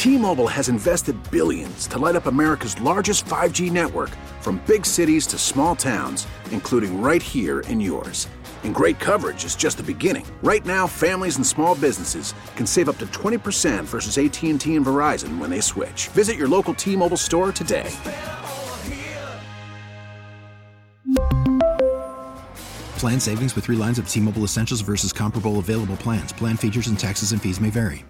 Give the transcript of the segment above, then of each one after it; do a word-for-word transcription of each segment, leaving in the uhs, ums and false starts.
T-Mobile has invested billions to light up America's largest five G network, from big cities to small towns, including right here in yours. And great coverage is just the beginning. Right now, families and small businesses can save up to twenty percent versus A T and T and Verizon when they switch. Visit your local T-Mobile store today. Plan savings with three lines of T-Mobile Essentials versus comparable available plans. Plan features and taxes and fees may vary.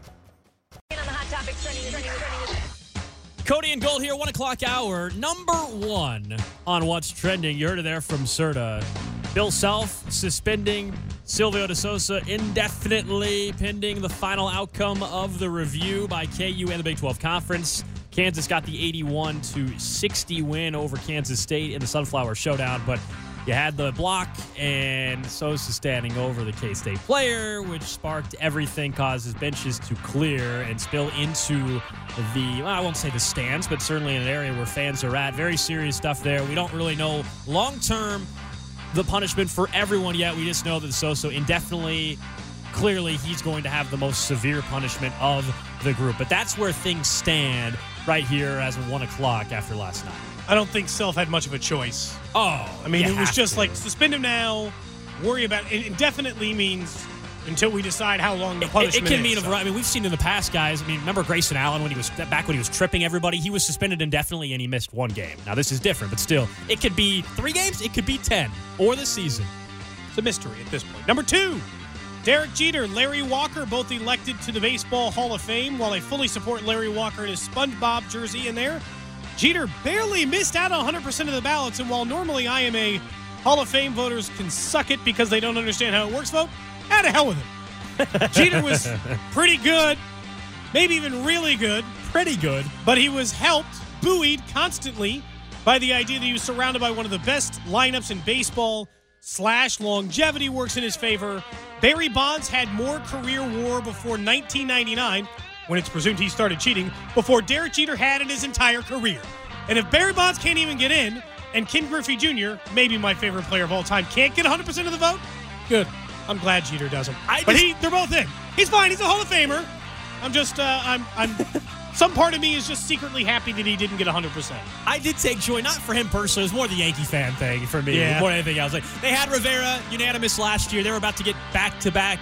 Cody and Gold here, one o'clock hour. Number one on What's Trending. You heard it there from Serta. Bill Self suspending Silvio De Sousa indefinitely pending the final outcome of the review by K U and the Big twelve Conference. Kansas got the eighty-one to sixty win over Kansas State in the Sunflower Showdown, but you had the block and Sosa standing over the K-State player, which sparked everything, caused his benches to clear and spill into the, well, I won't say the stands, but certainly in an area where fans are at. Very serious stuff there. We don't really know long-term the punishment for everyone yet. We just know that Sosa indefinitely, clearly he's going to have the most severe punishment of the group. But that's where things stand right here as of one o'clock after last night. I don't think Self had much of a choice. Oh, I mean, it was just to. like, suspend him now, worry about it. Indefinitely means until we decide how long the punishment is. It, it can mean, so. a variety. I mean, we've seen in the past, guys. I mean, remember Grayson Allen when he was back when he was tripping everybody? He was suspended indefinitely and he missed one game. Now, this is different, but still, it could be three games, it could be ten, or the season. It's a mystery at this point. Number two, Derek Jeter, Larry Walker, both elected to the Baseball Hall of Fame. While I fully support Larry Walker in his SpongeBob jersey in there, Jeter barely missed out on one hundred percent of the ballots, and while normally I am a Hall of Fame voters can suck it because they don't understand how it works vote, out to hell with him. Jeter was pretty good, maybe even really good. Pretty good. But he was helped, buoyed constantly by the idea that he was surrounded by one of the best lineups in baseball, slash longevity works in his favor. Barry Bonds had more career WAR before nineteen ninety-nine, when it's presumed he started cheating, before Derek Jeter had in his entire career. And if Barry Bonds can't even get in, and Ken Griffey Junior, maybe my favorite player of all time, can't get one hundred percent of the vote, good. I'm glad Jeter doesn't. I but just, he, they're both in. He's fine. He's a Hall of Famer. I'm just, uh, I'm, I'm. Some part of me is just secretly happy that he didn't get one hundred percent. I did take joy, not for him personally. It was more the Yankee fan thing for me, yeah. more than anything else. Like, they had Rivera unanimous last year. They were about to get back-to-back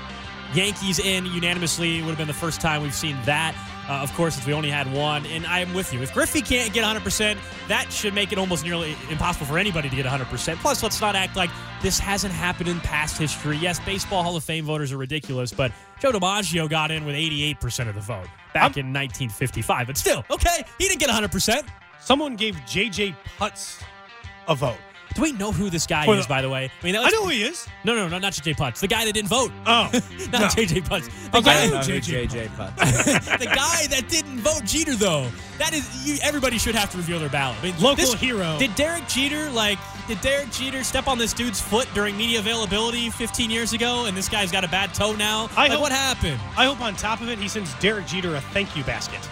Yankees in unanimously. It would have been the first time we've seen that. Uh, of course, since we only had one. And I'm with you. If Griffey can't get one hundred percent, that should make it almost nearly impossible for anybody to get one hundred percent. Plus, let's not act like this hasn't happened in past history. Yes, Baseball Hall of Fame voters are ridiculous, but Joe DiMaggio got in with eighty-eight percent of the vote back I'm, in nineteen fifty-five. But still, okay, he didn't get one hundred percent. Someone gave J J Putz a vote. Do we know who this guy For is, the, by the way? I mean, that was, I know who he is. No, no, no, not J J Putz. The guy that didn't vote. Oh. not no. J J Putz. The okay. guy, I know J J Putz. the guy that didn't vote Jeter, though. That is, you, everybody should have to reveal their ballot. I mean, Local this, hero. Did Derek Jeter, like, did Derek Jeter step on this dude's foot during media availability fifteen years ago, and this guy's got a bad toe now? I like, hope, what happened? I hope on top of it, he sends Derek Jeter a thank you basket.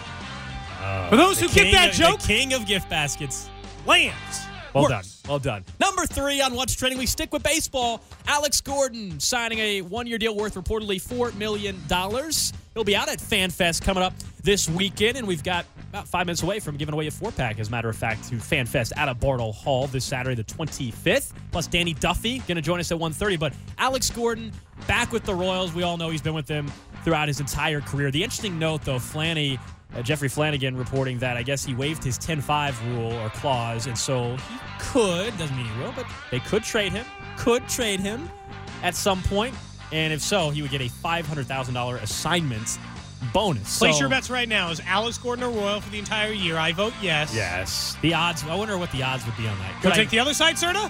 Uh, For those who get that of, joke, the king of gift baskets. Lance. Well Works. done. Well done. Number three on What's Trending, we stick with baseball. Alex Gordon signing a one-year deal worth reportedly four million dollars. He'll be out at FanFest coming up this weekend, and we've got about five minutes away from giving away a four-pack, as a matter of fact, to FanFest out of Bartle Hall this Saturday, the twenty-fifth. Plus, Danny Duffy going to join us at one thirty. But Alex Gordon back with the Royals. We all know he's been with them throughout his entire career. The interesting note, though, Flanny, uh, Jeffrey Flanagan reporting that I guess he waived his ten five rule or clause, and so he could, doesn't mean he will, but they could trade him, could trade him at some point. And if so, he would get a five hundred thousand dollars assignment bonus. Place so, your bets right now. Is Alex Gordon a Royal for the entire year? I vote yes. Yes. The odds, I wonder what the odds would be on that. Go Could take I, the other side, Serta?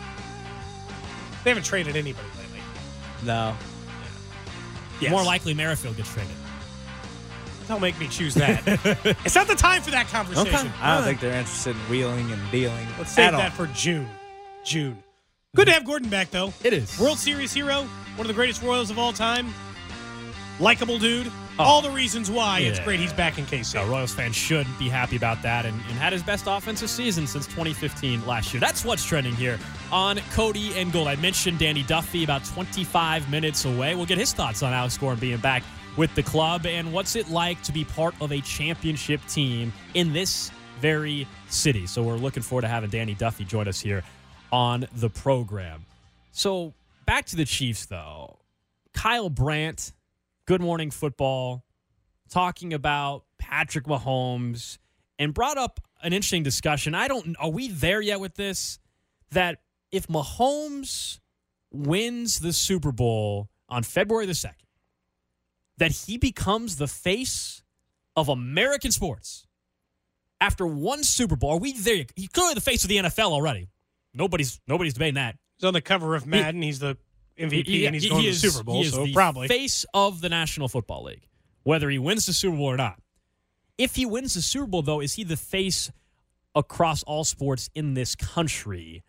They haven't traded anybody lately. No. Yes. More likely Merrifield gets traded. Don't make me choose that. It's not the time for that conversation. Okay. I don't think they're interested in wheeling and dealing. Let's save at that all. for June. June. Good to have Gordon back, though. It is. World Series hero, one of the greatest Royals of all time. Likeable dude. Oh. All the reasons why Yeah. it's great he's back in K C. No, Royals fans should be happy about that, and, and had his best offensive season since twenty fifteen last year. That's What's Trending here on Cody and Gold. I mentioned Danny Duffy about twenty-five minutes away. We'll get his thoughts on Alex Gordon being back with the club, and what's it like to be part of a championship team in this very city. So we're looking forward to having Danny Duffy join us here on the program. So back to the Chiefs, though. Kyle Brandt, Good Morning Football, talking about Patrick Mahomes, and brought up an interesting discussion. I don't, are we there yet with this? That if Mahomes wins the Super Bowl on February the second, that he becomes the face of American sports after one Super Bowl. Are we there? He's clearly the face of the N F L already. Nobody's nobody's debating that. He's on the cover of Madden. He, he's the M V P, he, and he's he, going he to the is, Super Bowl, he is so the probably. face of the National Football League, whether he wins the Super Bowl or not. If he wins the Super Bowl, though, is he the face across all sports in this country?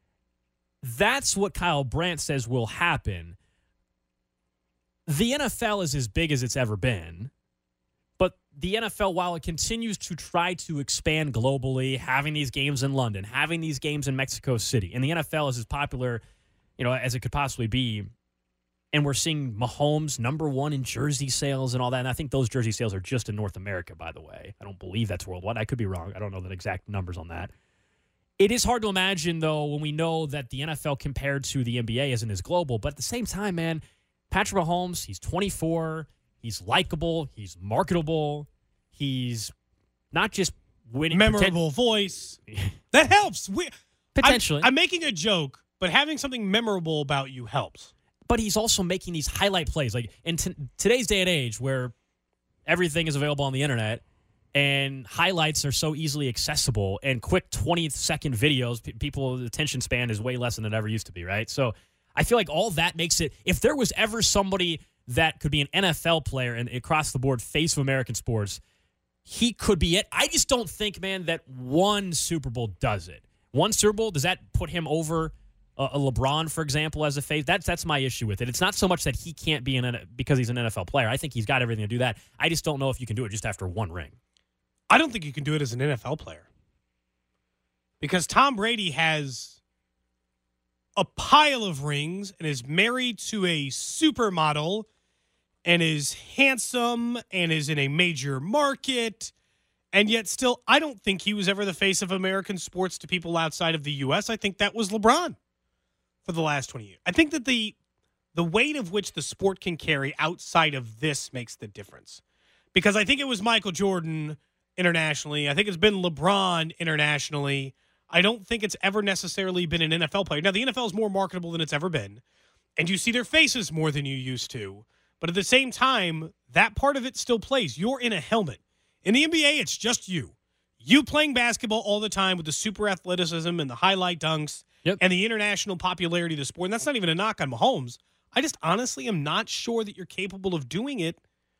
That's what Kyle Brandt says will happen. The N F L is as big as it's ever been, but the N F L, while it continues to try to expand globally, having these games in London, having these games in Mexico City, and the N F L is as popular, you know, as it could possibly be, and we're seeing Mahomes number one in jersey sales and all that, and I think those jersey sales are just in North America, by the way. I don't believe that's worldwide. I could be wrong. I don't know the exact numbers on that. It is hard to imagine, though, when we know that the N F L compared to the N B A isn't as global, but at the same time, man, Patrick Mahomes, he's twenty-four, he's likable, he's marketable, he's not just winning. Memorable poten- voice. That helps. We, Potentially. I'm, I'm making a joke, but having something memorable about you helps. But he's also making these highlight plays. Like in t- today's day and age where everything is available on the internet and highlights are so easily accessible and quick twenty-second videos, p- people's attention span is way less than it ever used to be, right? So I feel like all that makes it, if there was ever somebody that could be an N F L player and across the board face of American sports, he could be it. I just don't think, man, that one Super Bowl does it. One Super Bowl, does that put him over a, a LeBron, for example, as a face? That's that's my issue with it. It's not so much that he can't be an because he's an N F L player. I think he's got everything to do that. I just don't know if you can do it just after one ring. I don't think you can do it as an N F L player. Because Tom Brady has a pile of rings and is married to a supermodel and is handsome and is in a major market. And yet still, I don't think he was ever the face of American sports to people outside of the U S. I think that was LeBron for the last twenty years. I think that the the weight of which the sport can carry outside of this makes the difference. Because I think it was Michael Jordan internationally. I think it's been LeBron internationally. I don't think it's ever necessarily been an N F L player. Now, the N F L is more marketable than it's ever been, and you see their faces more than you used to. But at the same time, that part of it still plays. You're in a helmet. In the N B A, it's just you. You playing basketball all the time with the super athleticism and the highlight dunks Yep. and the international popularity of the sport. And that's not even a knock on Mahomes. I just honestly am not sure that you're capable of doing it.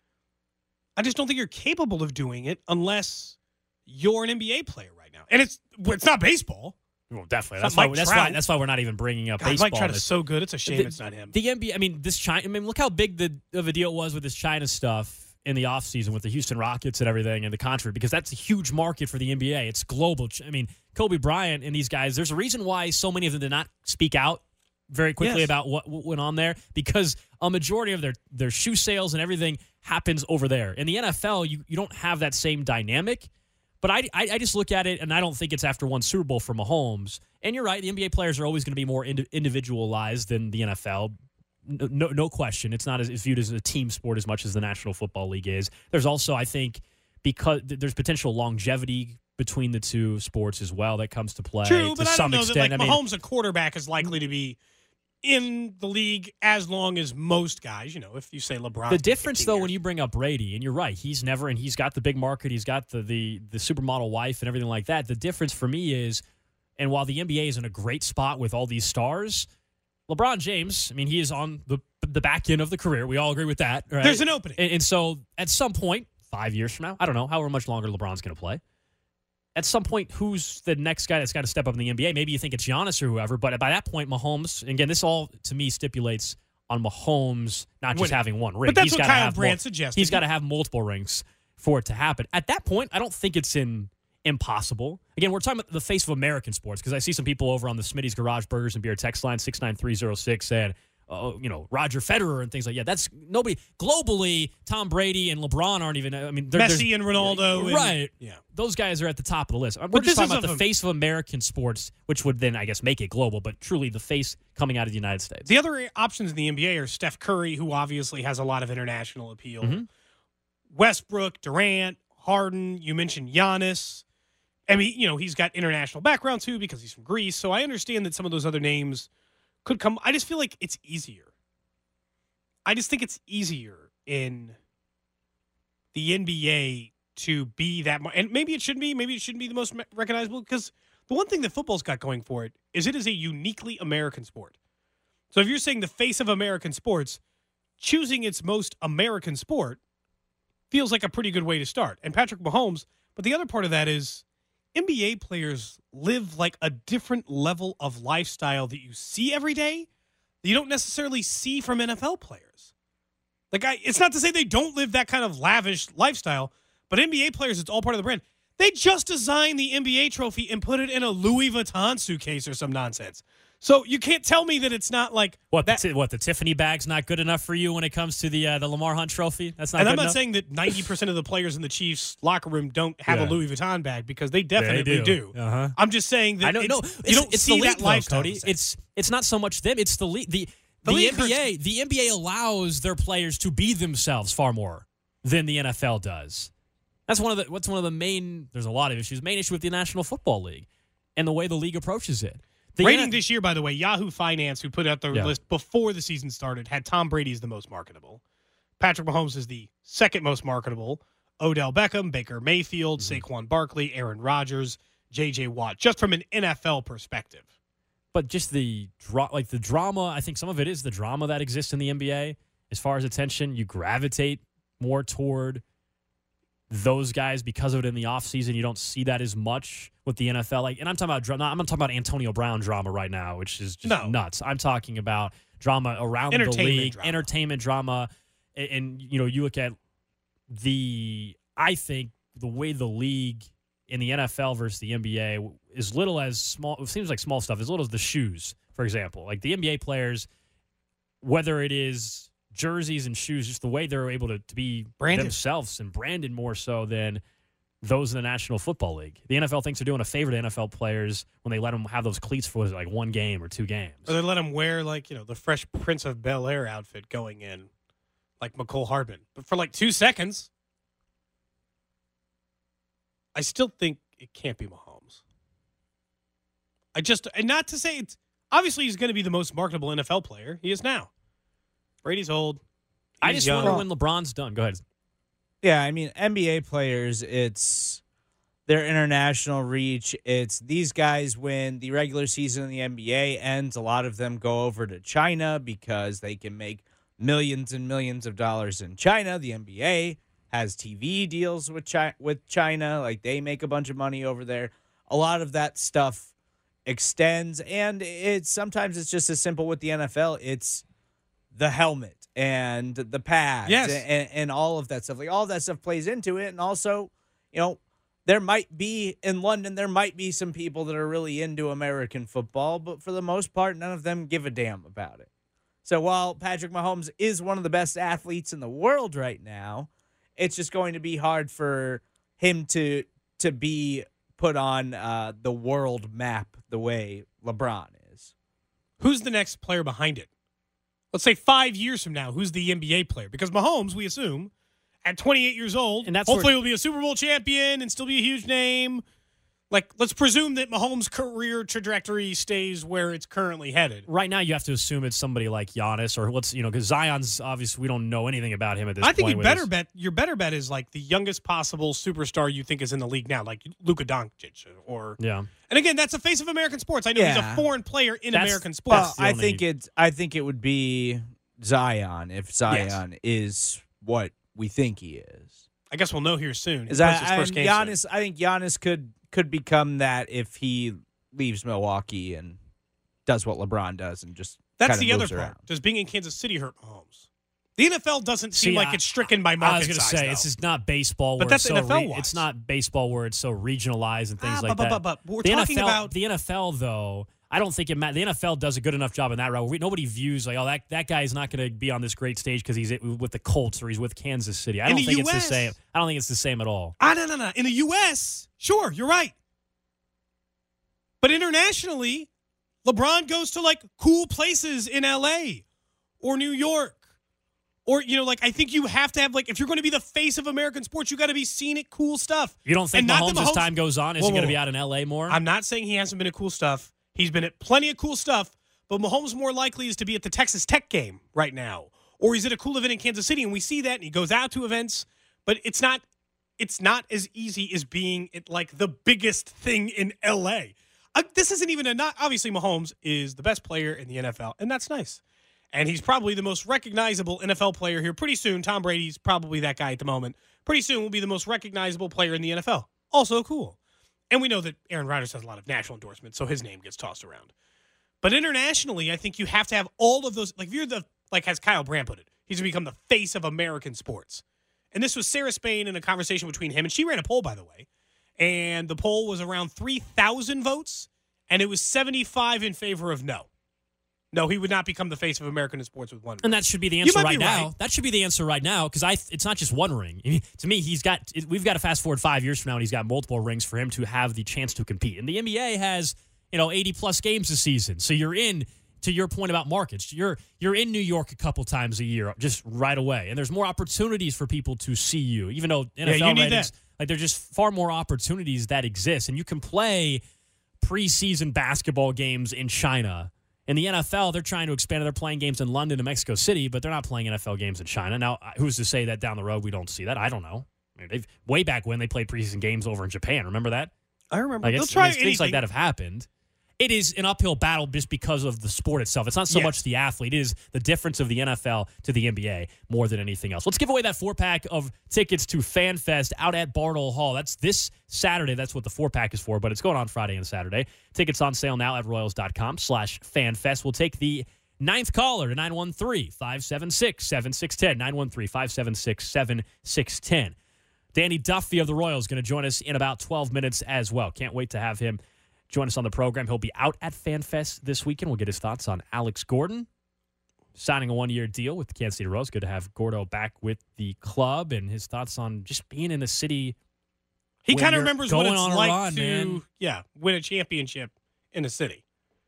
I just don't think you're capable of doing it unless you're an N B A player right now. And it's it's not baseball. Well, definitely. It's That's not why, Mike that's, Trout. why, that's why we're not even bringing up God, baseball. Mike Trout in is this. so good. It's a shame The- it's not him. The N B A, I mean, this China, I mean, look how big the of a deal it was with this China stuff in the offseason with the Houston Rockets and everything and the controversy, because that's a huge market for the N B A. It's global. I mean, Kobe Bryant and these guys, there's a reason why so many of them did not speak out very quickly Yes. about what, what went on there, because a majority of their, their shoe sales and everything happens over there. In the N F L, you, you don't have that same dynamic. But I, I, I just look at it, and I don't think it's after one Super Bowl for Mahomes. And you're right, the N B A players are always going to be more ind- individualized than the N F L. No, no, no question. It's not as it's viewed as a team sport as much as the National Football League is. There's also, I think, because there's potential longevity between the two sports as well that comes to play. True, to but I some don't know extent. that like I mean, Mahomes, a quarterback, is likely to be in the league as long as most guys. You know, if you say LeBron. the difference, though, when you bring up Brady, and you're right, he's never, and he's got the big market, he's got the the the supermodel wife and everything like that. The difference for me is, and while the N B A is in a great spot with all these stars, LeBron James, I mean, he is on the the back end of the career. We all agree with that, right? There's an opening. And, and so at some point, five years from now, I don't know, however much longer LeBron's going to play, at some point, who's the next guy that's got to step up in the N B A? Maybe you think it's Giannis or whoever, but by that point, Mahomes, and again, this all, to me, stipulates on Mahomes not just Winning. having one ring. But that's He's what gotta Kyle have Brandt mul- suggested. He's got to have multiple rings for it to happen. At that point, I don't think it's in impossible. Again, we're talking about the face of American sports, because I see some people over on the Smitty's Garage Burgers and Beer text line six nine three zero six saying, uh, you know, Roger Federer and things like that. That's nobody globally. Tom Brady and LeBron aren't even. I mean, they're, Messi and Ronaldo, and, right? yeah, those guys are at the top of the list. We're But just this talking is about the of a- face of American sports, which would then, I guess, make it global. But truly, the face coming out of the United States. The other options in the N B A are Steph Curry, who obviously has a lot of international appeal. Mm-hmm. Westbrook, Durant, Harden. You mentioned Giannis. I mean, you know, he's got international background too because he's from Greece. So I understand that some of those other names could come. I just feel like it's easier. I just think it's easier in the N B A to be that much. And maybe it shouldn't be. Maybe it shouldn't be the most me- recognizable because the one thing that football's got going for it is it is a uniquely American sport. So if you're saying the face of American sports, choosing its most American sport feels like a pretty good way to start. And Patrick Mahomes, but the other part of that is N B A players live like a different level of lifestyle that you see every day that you don't necessarily see from N F L players. Like, I, it's not to say they don't live that kind of lavish lifestyle, but N B A players, it's all part of the brand. They just designed the N B A trophy and put it in a Louis Vuitton suitcase or some nonsense. So you can't tell me that it's not like What that. the, t- what the Tiffany bag's not good enough for you when it comes to the uh, the Lamar Hunt Trophy? That's not. And good I'm not enough? saying that ninety percent of the players in the Chiefs locker room don't have Yeah. a Louis Vuitton bag because they definitely They do. do. Uh-huh. I'm just saying that I don't it's, know. you It's, don't it's see the league, that lifestyle. though, Cody. the same. It's it's not so much them. It's the league. The the, The league N B A. The N B A allows their players to be themselves far more than the N F L does. That's one of the. What's one of the main? There's a lot of issues. Main issue with the National Football League and the way the league approaches it. The Rating N- this year, by the way, Yahoo Finance, who put out the Yeah. list before the season started, had Tom Brady as the most marketable. Patrick Mahomes is the second most marketable. Odell Beckham, Baker Mayfield, Mm-hmm. Saquon Barkley, Aaron Rodgers, J J Watt, just from an N F L perspective. But just the dra- like the drama, I think some of it is the drama that exists in the N B A. As far as attention, you gravitate more toward those guys because of it in the offseason. You don't see that as much with the N F L. Like, and I'm talking about dra- I'm not talking about Antonio Brown drama right now, which is just No. nuts. I'm talking about drama around the Entertainment league, drama. entertainment drama, and, and you know, you look at the I think the way the league in the N F L versus the N B A, as little as small, it seems like small stuff, as little as the shoes, for example. Like the N B A players, whether it is jerseys and shoes, just the way they're able to, to be Branded. themselves and branded more so than those in the National Football League. The N F L thinks they're doing a favor to N F L players when they let them have those cleats for like one game or two games. Or they let him wear, like, you know, the Fresh Prince of Bel-Air outfit going in, like McCole Hardman. But for like two seconds, I still think it can't be Mahomes. I just, and not to say it's, obviously he's going to be the most marketable N F L player. He is now. Brady's old. I He's just young. wonder when LeBron's done. Go ahead. Yeah, I mean, N B A players, it's their international reach. It's these guys, when the regular season in the N B A ends, a lot of them go over to China because they can make millions and millions of dollars in China. The N B A has T V deals with China, with China. Like, they make a bunch of money over there. A lot of that stuff extends, and it's sometimes it's just as simple with the N F L. It's the helmet and the pads Yes. and, and all of that stuff. Like, all that stuff plays into it. And also, you know, there might be in London, there might be some people that are really into American football, but for the most part, none of them give a damn about it. So while Patrick Mahomes is one of the best athletes in the world right now, it's just going to be hard for him to to be put on uh, the world map the way LeBron is. Who's the next player behind it? Let's say five years from now, who's the N B A player? Because Mahomes, we assume, at twenty-eight years old, And that's hopefully where- will be a Super Bowl champion and still be a huge name. Like, let's presume that Mahomes' career trajectory stays where it's currently headed. Right now, you have to assume it's somebody like Giannis or what's, you know, because Zion's obviously, we don't know anything about him at this I point. think you with better his- bet your better bet is like the youngest possible superstar you think is in the league now, like Luka Doncic, or Yeah. and again, that's the face of American sports. I know he's a Yeah. foreign player in That's- American sports. Well, the I only- think it's. I think it would be Zion if Zion is what we think he is. I guess we'll know here soon. He Is I, plays his I, first game soon. Giannis? I think Giannis could could become that if he leaves Milwaukee and does what LeBron does and just That's kinda the other moves part. around. Does being in Kansas City hurt Mahomes? The N F L doesn't seem See, like I- it's stricken by I market was going to size, say, though. it's just not baseball But where that's it's so N F L re- wise. it's not baseball where it's so regionalized and things Ah, like but, that. but, but, but we're the talking N F L, about- the N F L, though. I don't think it matters. The N F L does a good enough job in that route. We, nobody views like, oh, that, that guy is not going to be on this great stage because he's with the Colts or he's with Kansas City. I In don't the think U S it's the same. I don't think it's the same at all. Ah, no, no, no. In the U S, sure, you're right. But internationally, LeBron goes to like cool places in L A or New York. Or, you know, like, I think you have to have, like, if you're going to be the face of American sports, you got to be seen at cool stuff. You don't think And not Mahomes, that as Mahomes- time goes on, is Whoa, he going to whoa, be whoa. out in L A more? I'm not saying he hasn't been at cool stuff. He's been at plenty of cool stuff, but Mahomes more likely is to be at the Texas Tech game right now. Or he's at a cool event in Kansas City, and we see that, and he goes out to events. But it's not it's not as easy as being at, like, the biggest thing in L A. Uh, this isn't even a not. Obviously, Mahomes is the best player in the N F L, and that's nice. And he's probably the most recognizable N F L player here. Pretty soon, Tom Brady's probably that guy at the moment. Pretty soon will be the most recognizable player in the N F L. Also cool. And we know that Aaron Rodgers has a lot of national endorsements, so his name gets tossed around. But internationally, I think you have to have all of those. Like, if you're the, like, as Kyle Brandt put it, he's going to become the face of American sports. And this was Sarah Spain in a conversation between him, and she ran a poll, by the way. And the poll was around three thousand votes, and it was seventy-five in favor of no. No, he would not become the face of American sports with one ring. And that should be the You answer might right be now. right. That should be the answer right now because I. It's not just one ring. I mean, to me, he's got. We've got to fast forward five years from now, and he's got multiple rings for him to have the chance to compete. And the N B A has, you know, eighty plus games a season, so you're in. To your point about markets, you're you're in New York a couple times a year, just right away, and there's more opportunities for people to see you. Even though N F L Yeah, you need ratings, that. like there's just far more opportunities that exist, and you can play preseason basketball games in China. In the N F L, they're trying to expand. They're playing games in London and Mexico City, but they're not playing N F L games in China. Now, who's to say that down the road we don't see that? I don't know. I mean, they've, way back when they played preseason games over in Japan. Remember that? I remember. Like They'll it's, try it's things like anything. that have happened. It is an uphill battle just because of the sport itself. It's not so Yes. much the athlete. It is the difference of the N F L to the N B A more than anything else. Let's give away that four-pack of tickets to FanFest out at Bartle Hall. That's this Saturday. That's what the four-pack is for, but it's going on Friday and Saturday. Tickets on sale now at royals.com slash FanFest. We'll take the ninth caller to nine one three, five seven six, seven six one zero, nine one three, five seven six, seven six one zero. Danny Duffy of the Royals going to join us in about twelve minutes as well. Can't wait to have him join us on the program. He'll be out at FanFest this weekend. We'll get his thoughts on Alex Gordon signing a one-year deal with the Kansas City Royals. Good to have Gordo back with the club and his thoughts on just being in a city. He when kind of you're remembers what going it's on a like run, to, man. yeah, win a championship in a city.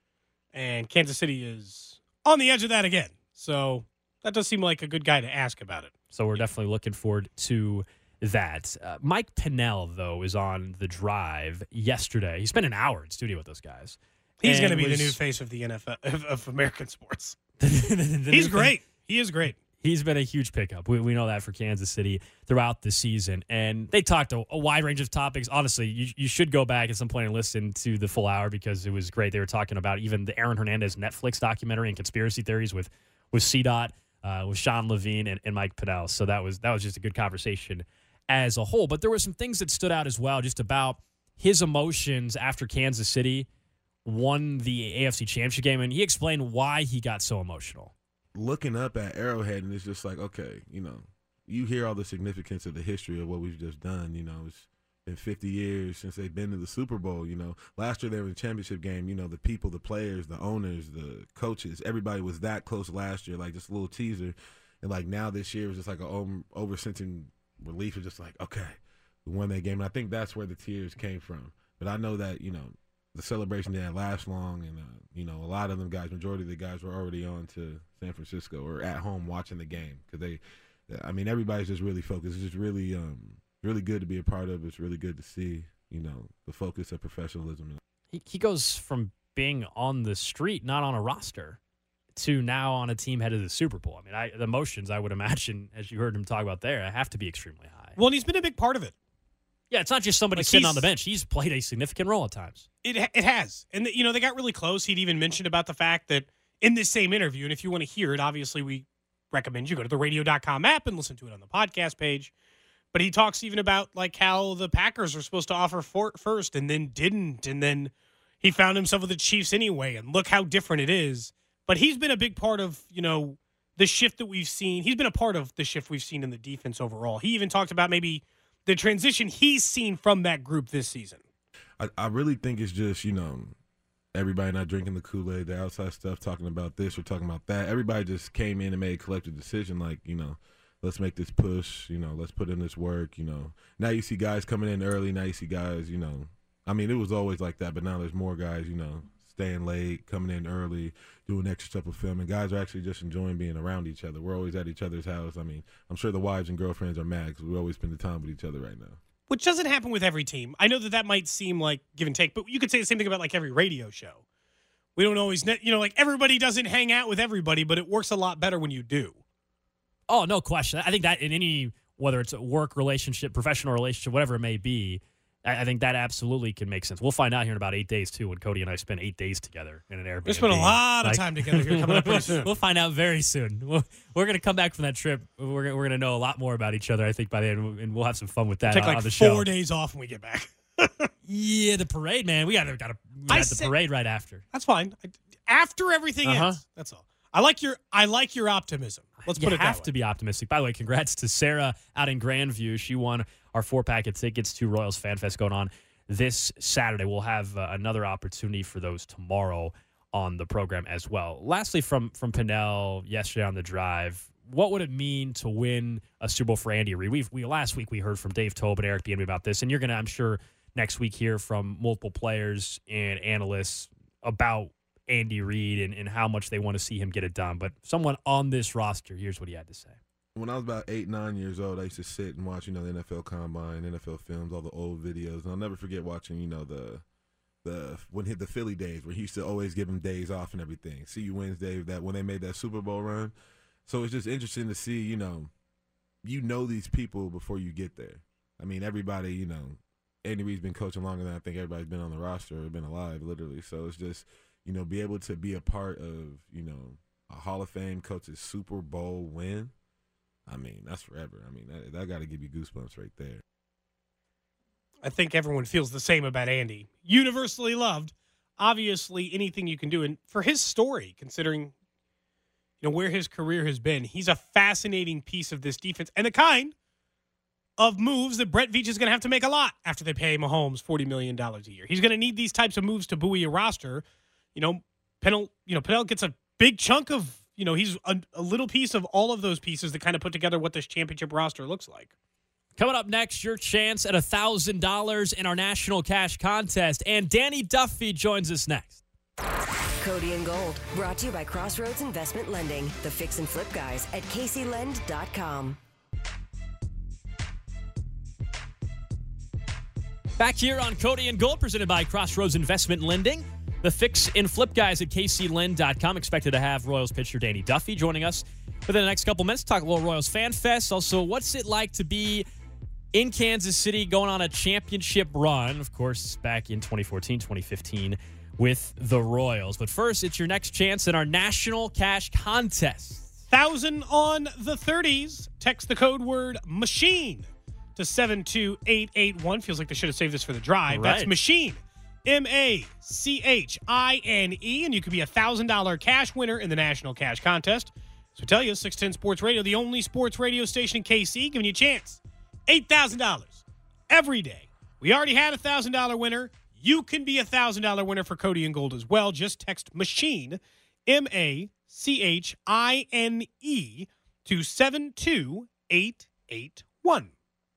And Kansas City is on the edge of that again. So that does seem like a good guy to ask about it. So we're definitely looking forward to that. Uh, Mike Pinnell, though, is on the drive yesterday. He spent an hour in studio with those guys. He's And going to be was- the new face of the N F L, of, of American sports. the- the He's new- great. He is great. He's been a huge pickup. We, we know that for Kansas City throughout the season. And they talked a, a wide range of topics. Honestly, you, you should go back at some point and listen to the full hour because it was great. They were talking about even the Aaron Hernandez Netflix documentary and conspiracy theories with, with C DOT, uh, with Sean Levine and, and Mike Pinnell. So that was that was just a good conversation as a whole. But there were some things that stood out as well just about his emotions after Kansas City won the A F C Championship game. And he explained why he got so emotional. Looking up at Arrowhead, and it's just like, okay, you know, you hear all the significance of the history of what we've just done. You know, it's been fifty years since they've been to the Super Bowl. You know, last year they were in the championship game. You know, the people, the players, the owners, the coaches, everybody was that close last year. Like just a little teaser, and like now this year was just like an over-sensing relief. It's just like, okay, we won that game. And I think that's where the tears came from. But I know that, you know, the celebration didn't last long, and uh, you know, a lot of them guys, majority of the guys were already on to San Francisco or at home watching the game because they, I mean, everybody's just really focused. It's just really, um, really good to be a part of. It's really good to see, you know, the focus of professionalism. He, he goes from being on the street, not on a roster, to now on a team headed to the Super Bowl. I mean, I, the emotions, I would imagine, as you heard him talk about there, have to be extremely high. Well, and he's been a big part of it. Yeah, it's not just somebody Like sitting he's- on the bench. He's played a significant role at times. It it has. And, you know, they got really close. He'd even mentioned about the fact that in this same interview, and if you want to hear it, obviously we recommend you go to the radio dot com app and listen to it on the podcast page. But he talks even about, like, how the Packers were supposed to offer for, first and then didn't. And then he found himself with the Chiefs anyway. And look how different it is. But he's been a big part of, you know, the shift that we've seen. He's been a part of the shift we've seen in the defense overall. He even talked about maybe the transition he's seen from that group this season. I, I really think it's just, you know, everybody not drinking the Kool-Aid, the outside stuff, talking about this or talking about that. Everybody just came in and made a collective decision like, you know, let's make this push, you know, let's put in this work, you know. Now you see guys coming in early. Now you see guys, you know, I mean, it was always like that, but now there's more guys, you know, staying late, coming in early, doing extra stuff with film. And guys are actually just enjoying being around each other. We're always at each other's house. I mean, I'm sure the wives and girlfriends are mad because we always spend the time with each other right now. Which doesn't happen with every team. I know that that might seem like give and take, but you could say the same thing about like every radio show. We don't always, you know, like everybody doesn't hang out with everybody, but it works a lot better when you do. Oh, no question. I think that in any, whether it's a work relationship, professional relationship, whatever it may be, I think that absolutely can make sense. We'll find out here in about eight days, too, when Cody and I spend eight days together in an Airbnb. We spent a lot of like, time together here coming up pretty soon. We'll find out very soon. We'll, we're going to come back from that trip. We're, we're going to know a lot more about each other, I think, by the end, and we'll have some fun with that Take on, like on the show. four days off when we get back. Yeah, the parade, man. We got to got to the said, parade right after. That's fine. After everything uh-huh. ends, that's all. I like your I like your optimism. Let's you put it that way. have to be optimistic. By the way, congrats to Sarah out in Grandview. She won our four-pack of tickets to Royals Fan Fest going on this Saturday. We'll have uh, another opportunity for those tomorrow on the program as well. Lastly, from from Pinnell yesterday on the drive, what would it mean to win a Super Bowl for Andy Reid? We we last week we heard from Dave Tobe and Eric Bieniemy about this, and you're going to, I'm sure, next week hear from multiple players and analysts about Andy Reid and, and how much they want to see him get it done. But someone on this roster, here's what he had to say. When I was about eight, nine years old, I used to sit and watch, you know, the N F L Combine, N F L films, all the old videos. And I'll never forget watching, you know, the the when hit the Philly days where he used to always give them days off and everything. See you Wednesday, that when they made that Super Bowl run. So it's just interesting to see, you know, you know these people before you get there. I mean, everybody, you know, Andy Reid's been coaching longer than I think everybody's been on the roster or been alive, literally. So it's just, you know, be able to be a part of, you know, a Hall of Fame coach's Super Bowl win. I mean, that's forever. I mean, that, that got to give you goosebumps right there. I think everyone feels the same about Andy. Universally loved. Obviously, anything you can do. And for his story, considering, you know, where his career has been, he's a fascinating piece of this defense and the kind of moves that Brett Veach is going to have to make a lot after they pay Mahomes forty million dollars a year. He's going to need these types of moves to buoy a roster. You know, Pennell, you know, Pennell gets a big chunk of, you know, he's a, a little piece of all of those pieces that kind of put together what this championship roster looks like. Coming up next, your chance at one thousand dollars in our national cash contest. And Danny Duffy joins us next. Cody and Gold, brought to you by Crossroads Investment Lending, the fix and flip guys at Casey Lend dot com. Back here on Cody and Gold, presented by Crossroads Investment Lending. The fix and flip guys at K C Lend dot com. Expected to have Royals pitcher Danny Duffy joining us within the next couple minutes to talk a little Royals Fan Fest. Also, what's it like to be in Kansas City going on a championship run? Of course, back in twenty fourteen, twenty fifteen with the Royals. But first, it's your next chance in our national cash contest. Thousand on the thirties. Text the code word MACHINE to seven two eight eight one. Feels like they should have saved this for the drive. Right. That's MACHINE. M A C H I N E, and you could be a one thousand dollars cash winner in the National Cash Contest. So tell you, six ten Sports Radio, the only sports radio station in K C, giving you a chance. eight thousand dollars every day. We already had a one thousand dollars winner. You can be a one thousand dollars winner for Cody and Gold as well. Just text MACHINE, M A C H I N E, to seven two eight eight one.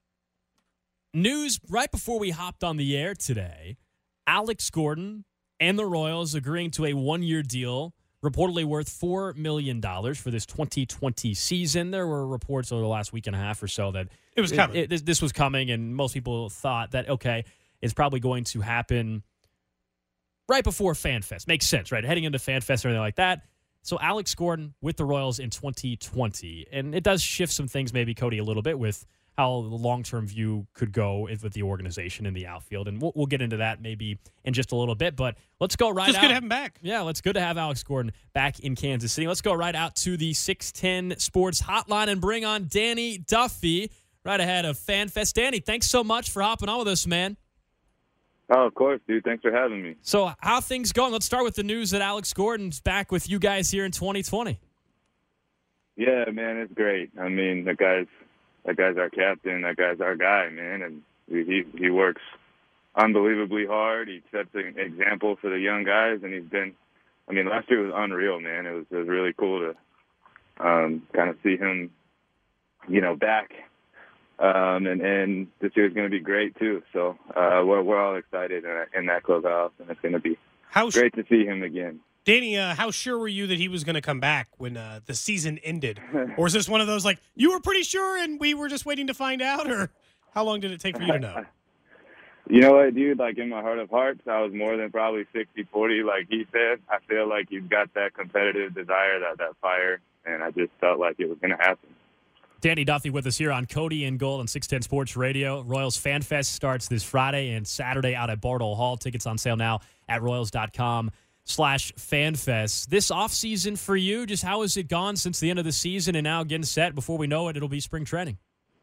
News right before we hopped on the air today. Alex Gordon and the Royals agreeing to a one-year deal, reportedly worth four million dollars for this twenty twenty season. There were reports over the last week and a half or so that it was coming. It, it, this was coming, and most people thought that, okay, it's probably going to happen right before FanFest. Makes sense, right? Heading into FanFest or anything like that. So Alex Gordon with the Royals in twenty twenty. And it does shift some things, maybe, Cody, a little bit with how the long-term view could go with the organization in the outfield. And we'll, we'll get into that maybe in just a little bit. But let's go right Just out. good to have him back. Yeah, let's good to have Alex Gordon back in Kansas City. Let's go right out to the six ten Sports Hotline and bring on Danny Duffy right ahead of FanFest. Danny, thanks so much for hopping on with us, man. Oh, of course, dude. Thanks for having me. So how things going? Let's start with the news that Alex Gordon's back with you guys here in twenty twenty. Yeah, man, it's great. I mean, that guy's that guy's our captain. That guy's our guy, man, and he he works unbelievably hard. He sets an example for the young guys, and he's been, I mean, last year was unreal, man. It was, it was really cool to um, kind of see him, you know, back. Um, and, and this year's going to be great, too. So uh, we're, we're all excited in, in that clubhouse, and it's going to be how sh- great to see him again. Danny, uh, how sure were you that he was going to come back when uh, the season ended? Or is this one of those, like, you were pretty sure and we were just waiting to find out? Or how long did it take for you to know? You know what, dude? Like, in my heart of hearts, I was more than probably sixty forty, like he said. I feel like he's got that competitive desire, that, that fire, and I just felt like it was going to happen. Danny Duffy with us here on Cody and Gold on six ten Sports Radio. Royals Fan Fest starts this Friday and Saturday out at Bardole Hall. Tickets on sale now at royals.com slash fanfest. This offseason for you, just how has it gone since the end of the season and now getting set? Before we know it, it'll be spring training.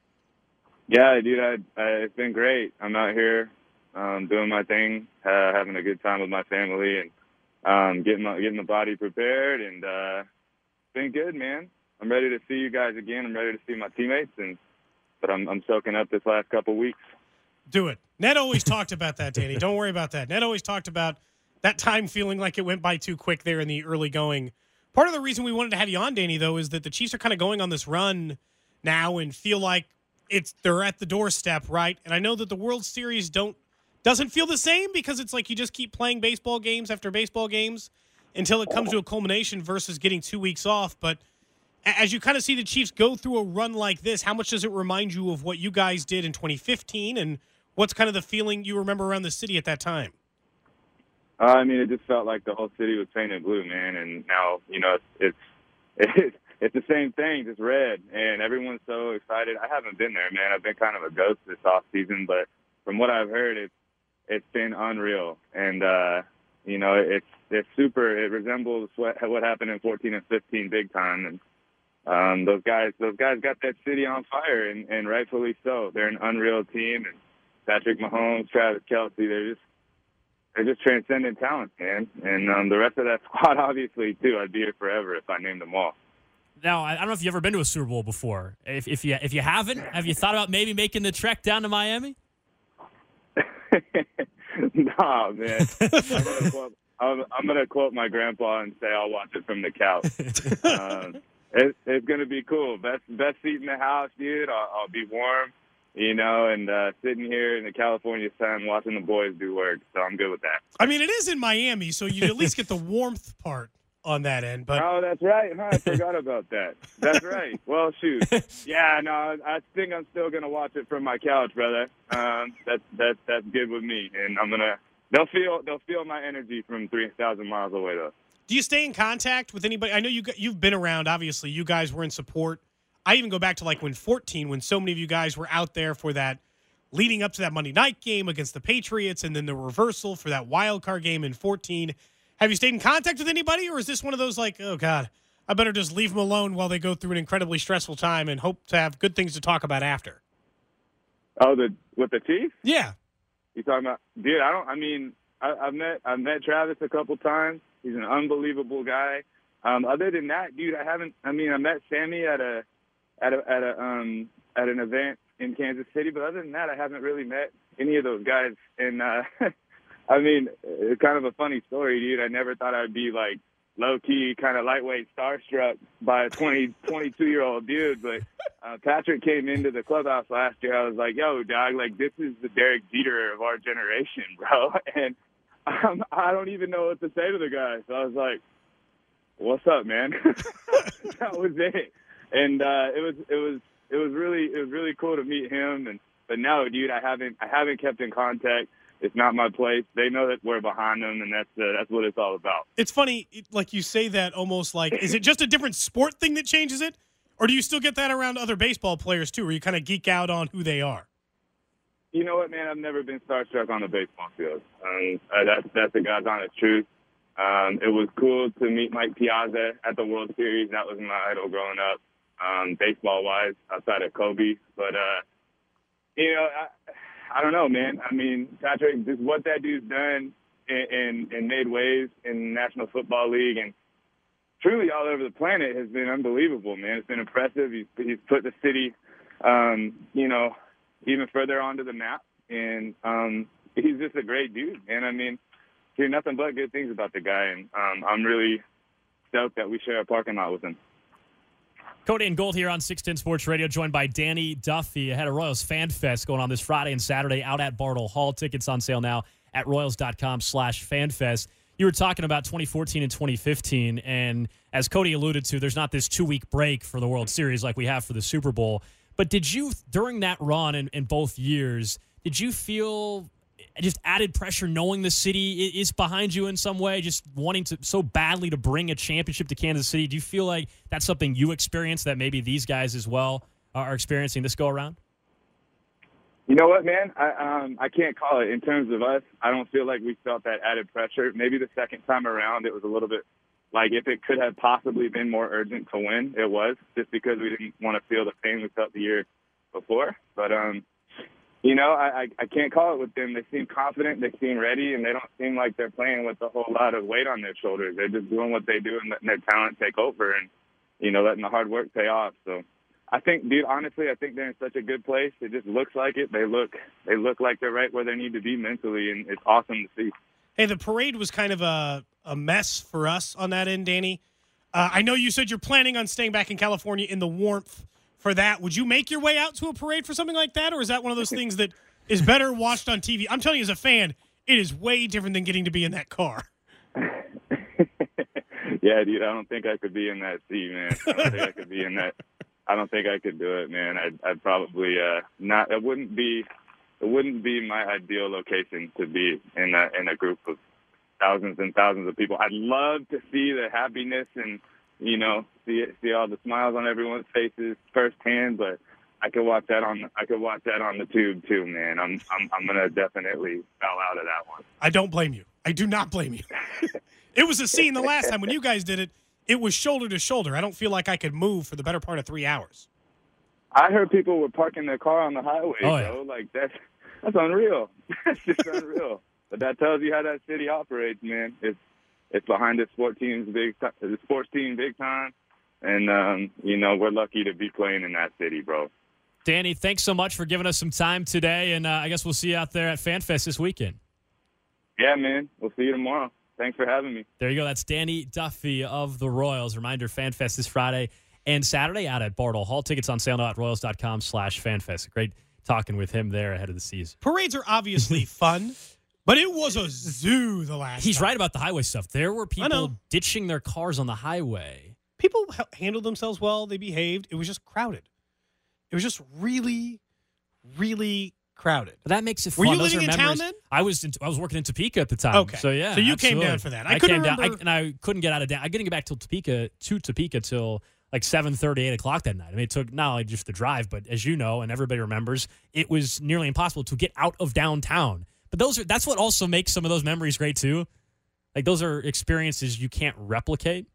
Yeah, dude, I, I, it's been great. I'm out here um, doing my thing, uh, having a good time with my family, and um, getting my, getting the body prepared, and uh, it's been good, man. I'm ready to see you guys again. I'm ready to see my teammates, and but I'm, I'm soaking up this last couple weeks. Do it. Ned always talked about that, Danny. Don't worry about that. Ned always talked about that time feeling like it went by too quick there in the early going. Part of the reason we wanted to have you on, Danny, though, is that the Chiefs are kind of going on this run now and feel like it's they're at the doorstep, right? And I know that the World Series don't doesn't feel the same because it's like you just keep playing baseball games after baseball games until it comes to a culmination versus getting two weeks off. But as you kind of see the Chiefs go through a run like this, how much does it remind you of what you guys did in twenty fifteen, and what's kind of the feeling you remember around the city at that time? Uh, I mean, it just felt like the whole city was painted blue, man. And now, you know, it's it's it's, it's the same thing, just red, and everyone's so excited. I haven't been there, man. I've been kind of a ghost this off season, but from what I've heard, it's it's been unreal. And uh, you know, it's it's super. It resembles what what happened in fourteen and fifteen, big time. And um, those guys, those guys got that city on fire, and, and rightfully so. They're an unreal team, and Patrick Mahomes, Travis Kelce, they're just they're just transcendent talent, man. And um, the rest of that squad, obviously, too. I'd be here forever if I named them all. Now, I don't know if you've ever been to a Super Bowl before. If, if you if you haven't, have you thought about maybe making the trek down to Miami? Nah, man. I'm gonna, quote, I'm, I'm gonna quote my grandpa and say I'll watch it from the couch. um, it, it's gonna be cool. Best best seat in the house, dude. I'll, I'll be warm, you know, and uh, sitting here in the California sun watching the boys do work. So I'm good with that. I mean, it is in Miami, so you at least get the warmth part on that end. But oh, that's right. Huh? I forgot about that. That's right. Well, shoot. Yeah, no, I think I'm still gonna watch it from my couch, brother. Um, that's that's that's good with me, and I'm gonna. They'll feel they'll feel my energy from three thousand miles away, though. Do you stay in contact with anybody? I know you you've been around. Obviously, you guys were in support. I even go back to like when fourteen, when so many of you guys were out there for that, leading up to that Monday night game against the Patriots, and then the reversal for that wild card game in fourteen. Have you stayed in contact with anybody, or is this one of those like, oh, God, I better just leave them alone while they go through an incredibly stressful time and hope to have good things to talk about after? Oh, the with the Chiefs? Yeah. You talking about, dude? I don't. I mean, I, I've met I've met Travis a couple times. He's an unbelievable guy. Um, other than that, dude, I haven't. I mean, I met Sammy at a at a at a um at an event in Kansas City, but other than that, I haven't really met any of those guys. And uh, I mean, it's kind of a funny story, dude. I never thought I'd be like low key, kind of lightweight, starstruck by a twenty, twenty-two year old dude. But uh, Patrick came into the clubhouse last year. I was like, yo, dog, like this is the Derek Jeter of our generation, bro. And um, I don't even know what to say to the guy. So I was like, what's up, man? That was it. And uh, it was it was it was really it was really cool to meet him. And but no, dude, I haven't I haven't kept in contact. It's not my place. They know that we're behind them, and that's uh, that's what it's all about. It's funny, like you say that almost like, is it just a different sport thing that changes it? Or do you still get that around other baseball players, too, where you kind of geek out on who they are? You know what, man? I've never been starstruck on the baseball field. Um, uh, that's, that's the God's honest truth. Um, it was cool to meet Mike Piazza at the World Series. That was my idol growing up, um, baseball-wise, outside of Kobe. But, uh, you know, I, I don't know, man. I mean, Patrick, just what that dude's done and, and made waves in the National Football League and truly all over the planet has been unbelievable, man. It's been impressive. He's, he's put the city, um, you know, even further onto the map. And um, he's just a great dude. And, I mean, hear nothing but good things about the guy. And um, I'm really stoked that we share a parking lot with him. Cody and Gold here on six ten Sports Radio, joined by Danny Duffy ahead of Royals Fan Fest going on this Friday and Saturday out at Bartle Hall. Tickets on sale now at royals.com slash fanfest. You were talking about twenty fourteen and twenty fifteen, and as Cody alluded to, there's not this two-week break for the World Series like we have for the Super Bowl. But did you, during that run in, in both years, did you feel just added pressure knowing the city is behind you in some way, just wanting to so badly to bring a championship to Kansas City? Do you feel like that's something you experienced that maybe these guys as well are experiencing this go around? You know what, man? I um I can't call it. In terms of us, I don't feel like we felt that added pressure. Maybe the second time around it was a little bit like if it could have possibly been more urgent to win, it was, just because we didn't want to feel the pain we felt the year before. But, um, you know, I, I, I can't call it with them. They seem confident, they seem ready, and they don't seem like they're playing with a whole lot of weight on their shoulders. They're just doing what they do and letting their talent take over and, you know, letting the hard work pay off. So I think, dude, honestly, I think they're in such a good place. It just looks like it. They look they look like they're right where they need to be mentally, and it's awesome to see. Hey, the parade was kind of a, a mess for us on that end, Danny. Uh, I know you said you're planning on staying back in California in the warmth for that. Would you make your way out to a parade for something like that, or is that one of those things that is better watched on T V? I'm telling you, as a fan, it is way different than getting to be in that car. Yeah, dude, I don't think I could be in that seat, man. I don't think I could be in that. I don't think I could do it, man. I'd, I'd probably uh, not. It wouldn't be. It wouldn't be my ideal location to be in a in a group of thousands and thousands of people. I'd love to see the happiness and, you know, see see all the smiles on everyone's faces firsthand. But I could watch that on I could watch that on the tube too, man. I'm I'm I'm gonna definitely bow out of that one. I don't blame you. I do not blame you. It was a scene the last time when you guys did it. It was shoulder to shoulder. I don't feel like I could move for the better part of three hours. I heard people were parking their car on the highway, oh, yeah. bro. Like, that's, that's unreal. That's just unreal. But that tells you how that city operates, man. It's it's behind the sport team's big, the sports team big time. And, um, you know, we're lucky to be playing in that city, bro. Danny, thanks so much for giving us some time today, and uh, I guess we'll see you out there at FanFest this weekend. Yeah, man. We'll see you tomorrow. Thanks for having me. There you go. That's Danny Duffy of the Royals. Reminder, FanFest this Friday and Saturday out at Bartle Hall. Tickets on sale now at royals.com slash fanfest. Great talking with him there ahead of the season. Parades are obviously fun, but it was a zoo the last He's time. right about the highway stuff. There were people ditching their cars on the highway. People h- handled themselves well. They behaved. It was just crowded. It was just really, really crowded. But that makes it Were fun. you Those living are in memories. town then? I was in, I was working in Topeka at the time. Okay. So, yeah. So you absolutely. came down for that. I I, couldn't came down, I, remember- and I couldn't get out of down. I couldn't get back till Topeka, to Topeka till like seven thirty, eight o'clock that night. I mean, it took not only just the drive, but as you know, and everybody remembers, it was nearly impossible to get out of downtown. But those are that's what also makes some of those memories great, too. Like, those are experiences you can't replicate.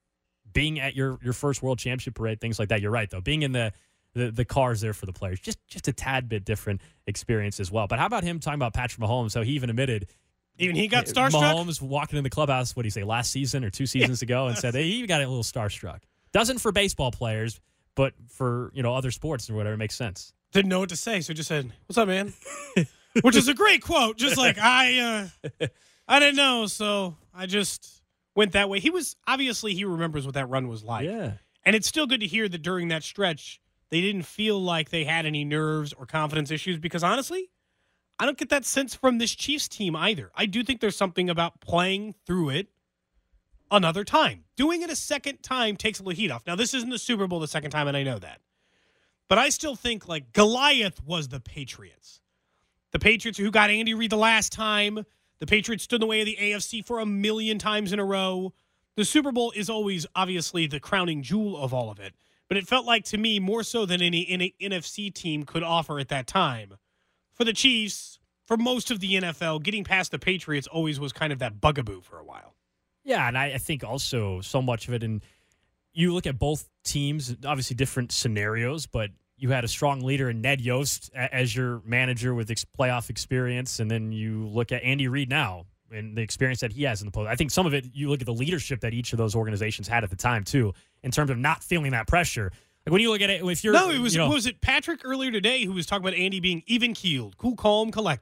Being at your, your first World Championship parade, things like that. You're right, though. Being in the The, the cars there for the players. Just just a tad bit different experience as well. But how about him talking about Patrick Mahomes? So he even admitted. Even he got starstruck? Mahomes walking in the clubhouse, what did he say, last season or two seasons ago, and said hey, he got a little starstruck. Doesn't for baseball players, but for, you know, other sports or whatever, it makes sense. Didn't know what to say, so just said, "What's up, man?" Which is a great quote. Just like, I uh, I didn't know, so I just went that way. He was, obviously, he remembers what that run was like. Yeah. And it's still good to hear that during that stretch, they didn't feel like they had any nerves or confidence issues because, honestly, I don't get that sense from this Chiefs team either. I do think there's something about playing through it another time. Doing it a second time takes a little heat off. Now, this isn't the Super Bowl the second time, and I know that. But I still think, like, Goliath was the Patriots. The Patriots who got Andy Reid the last time. The Patriots stood in the way of the A F C for a million times in a row. The Super Bowl is always, obviously, the crowning jewel of all of it. But it felt like, to me, more so than any, any N F C team could offer at that time. For the Chiefs, for most of the N F L, getting past the Patriots always was kind of that bugaboo for a while. Yeah, and I, I think also so much of it, and you look at both teams, obviously different scenarios, but you had a strong leader in Ned Yost as your manager with ex- playoff experience, and then you look at Andy Reid now and the experience that he has in the post. I think some of it, you look at the leadership that each of those organizations had at the time, too, in terms of not feeling that pressure. Like, when you look at it, if you're... No, it was, you know, was it Patrick earlier today who was talking about Andy being even-keeled, cool, calm, collected?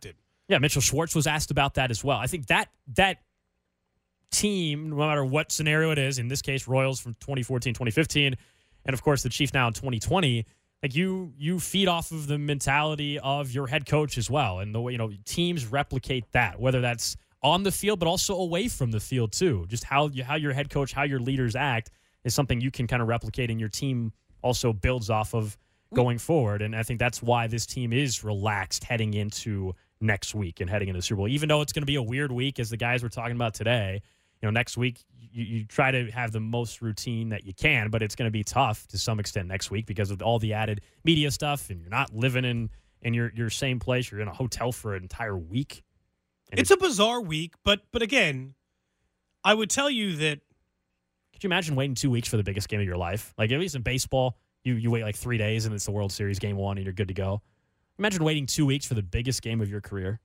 Yeah, Mitchell Schwartz was asked about that as well. I think that that team, no matter what scenario it is, in this case, Royals from twenty fourteen, twenty fifteen, and of course the Chiefs now in twenty twenty, like you you feed off of the mentality of your head coach as well. And the way, you know, teams replicate that, whether that's on the field, but also away from the field too. Just how you, how your head coach, how your leaders act is something you can kind of replicate, and your team also builds off of going forward. And I think that's why this team is relaxed heading into next week and heading into the Super Bowl. Even though it's going to be a weird week, as the guys were talking about today, you know, next week you, you try to have the most routine that you can, but it's going to be tough to some extent next week because of all the added media stuff, and you're not living in, in your, your same place. You're in a hotel for an entire week. And it's a bizarre week, but but again, I would tell you that. Could you imagine waiting two weeks for the biggest game of your life? Like, at least in baseball, you, you wait like three days and it's the World Series game one and you're good to go. Imagine waiting two weeks for the biggest game of your career.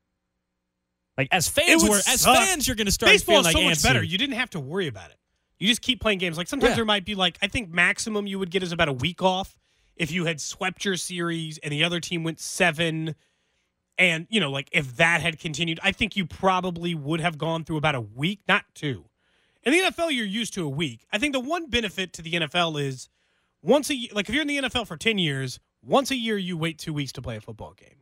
Like, as fans, were, as suck. fans, you're going to start Baseball feeling is so like much antsy. better. You didn't have to worry about it. You just keep playing games. Like, sometimes Yeah. there might be, like, I think maximum you would get is about a week off if you had swept your series and the other team went seven. And, you know, like, if that had continued, I think you probably would have gone through about a week, not two. In the N F L, you're used to a week. I think the one benefit to the N F L is once a year, like, if you're in the N F L for ten years, once a year you wait two weeks to play a football game.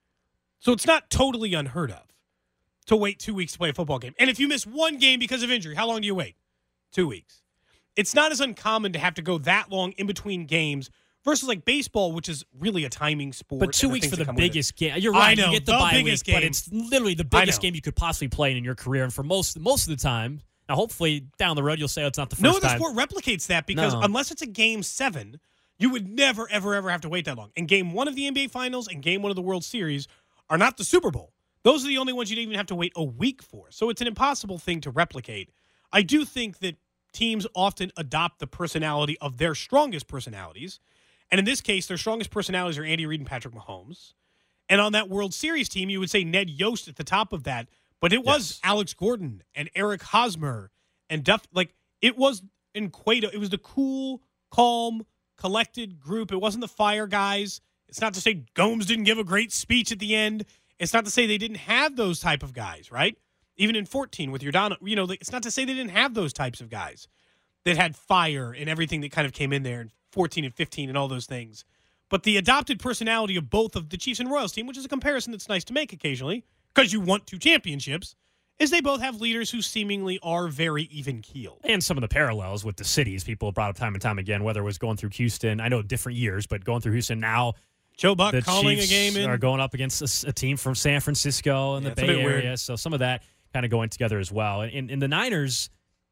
So it's not totally unheard of to wait two weeks to play a football game. And if you miss one game because of injury, how long do you wait? Two weeks. It's not as uncommon to have to go that long in between games versus like baseball, which is really a timing sport. But two and the weeks things for that the come with it. biggest game. You're I right. know, You get the, the bye biggest week, but game. it's literally the I biggest know. game you could possibly play in your career. And for most most of the time, now hopefully down the road you'll say, oh, it's not the first No other time. sport replicates that because No. unless it's a game seven, you would never, ever, ever have to wait that long. And game one of the N B A Finals and game one of the World Series are not the Super Bowl. Those are the only ones you'd even have to wait a week for. So it's an impossible thing to replicate. I do think that teams often adopt the personality of their strongest personalities. And in this case, their strongest personalities are Andy Reid and Patrick Mahomes. And on that World Series team, you would say Ned Yost at the top of that. But it was Yes. Alex Gordon and Eric Hosmer and Duff. Like, it was in Cueto. It was the cool, calm, collected group. It wasn't the fire guys. It's not to say Gomes didn't give a great speech at the end. It's not to say they didn't have those type of guys, right? Even in fourteen with Yordano, you know, it's not to say they didn't have those types of guys that had fire and everything that kind of came in there in fourteen and fifteen and all those things. But the adopted personality of both of the Chiefs and Royals team, which is a comparison that's nice to make occasionally because you want two championships, is they both have leaders who seemingly are very even-keeled. And some of the parallels with the cities people have brought up time and time again, whether it was going through Houston. I know different years, but going through Houston now, Joe Buck the calling Chiefs a game in. are going up against a, a team from San Francisco and Yeah, the it's a Bay bit weird. Area. So some of that kind of going together as well. And, and the Niners,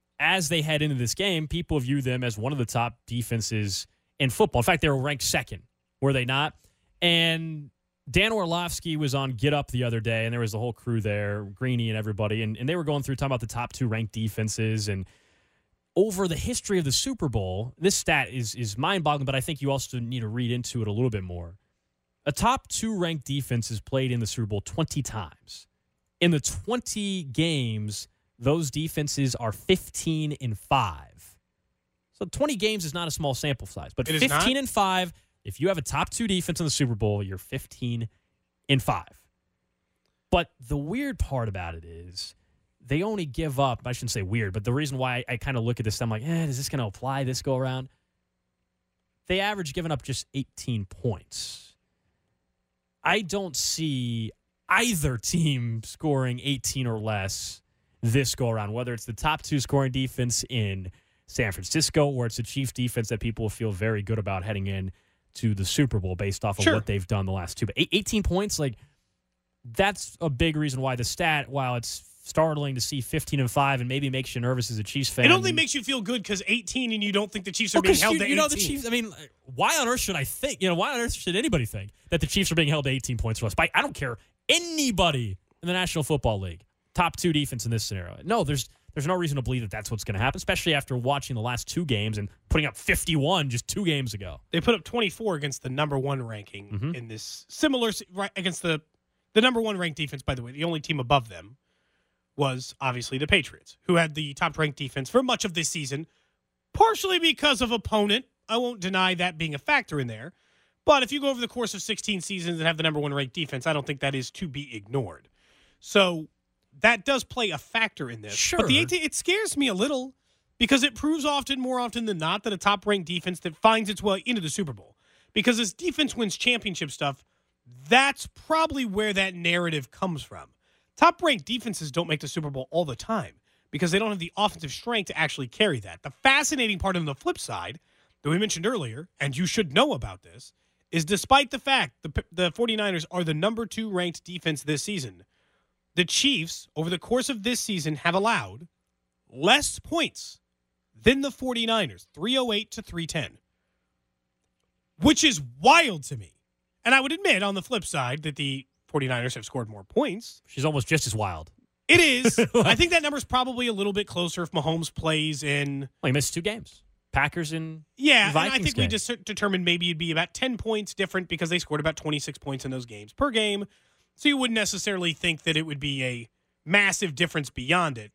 as they head into this game, people view them as one of the top defenses in football. In fact, they were ranked second, were they not? And Dan Orlovsky was on Get Up the other day, and there was the whole crew there, Greeny and everybody, and, and they were going through talking about the top two ranked defenses. And over the history of the Super Bowl, this stat is is mind-boggling, but I think you also need to read into it a little bit more. A top two ranked defense has played in the Super Bowl twenty times. In the twenty games, those defenses are fifteen and five. So twenty games is not a small sample size, but It is fifteen not? and five, if you have a top two defense in the Super Bowl, you're fifteen and five. But the weird part about it is they only give up, I shouldn't say weird, but the reason why I, I kind of look at this, I'm like, eh, is this going to apply this go around? They average giving up just eighteen points. I don't see either team scoring eighteen or less this go around, whether it's the top two scoring defense in San Francisco or it's a Chiefs defense that people feel very good about heading in to the Super Bowl based off of Sure. what they've done the last two. But eighteen points, like, that's a big reason why the stat, while it's startling to see fifteen and five and maybe makes you nervous as a Chiefs fan. It only makes you feel good because eighteen and you don't think the Chiefs are Well, being 'cause held you, to you eighteen. know, the Chiefs, I mean, why on earth should I think, you know, why on earth should anybody think that the Chiefs are being held to eighteen points or less? By, I don't care. Anybody in the National Football League, top two defense in this scenario. No, there's there's no reason to believe that that's what's going to happen, especially after watching the last two games and putting up fifty-one just two games ago. They put up twenty-four against the number one ranking Mhm. in this similar right against the the number one ranked defense. By the way, the only team above them was obviously the Patriots, who had the top ranked defense for much of this season, partially because of opponent. I won't deny that being a factor in there, But if you go over the course of sixteen seasons and have the number one ranked defense, I don't think that is to be ignored. So that does play a factor in this. Sure. But the eighteen, it scares me a little because it proves often, more often than not, that a top-ranked defense that finds its way into the Super Bowl. Because as defense wins championship stuff, that's probably where that narrative comes from. Top-ranked defenses don't make the Super Bowl all the time because they don't have the offensive strength to actually carry that. The fascinating part on the flip side that we mentioned earlier, and you should know about this, is despite the fact the, the 49ers are the number two ranked defense this season, the Chiefs, over the course of this season, have allowed less points than the 49ers, three oh eight to three ten, which is wild to me. And I would admit, on the flip side, that the 49ers have scored more points. She's almost just as wild. It is. I think that number's probably a little bit closer if Mahomes plays in... Well, he missed two games. Packers and Yeah, Vikings and I think game. we just determined maybe it'd be about ten points different because they scored about twenty-six points in those games per game. So you wouldn't necessarily think that it would be a massive difference beyond it.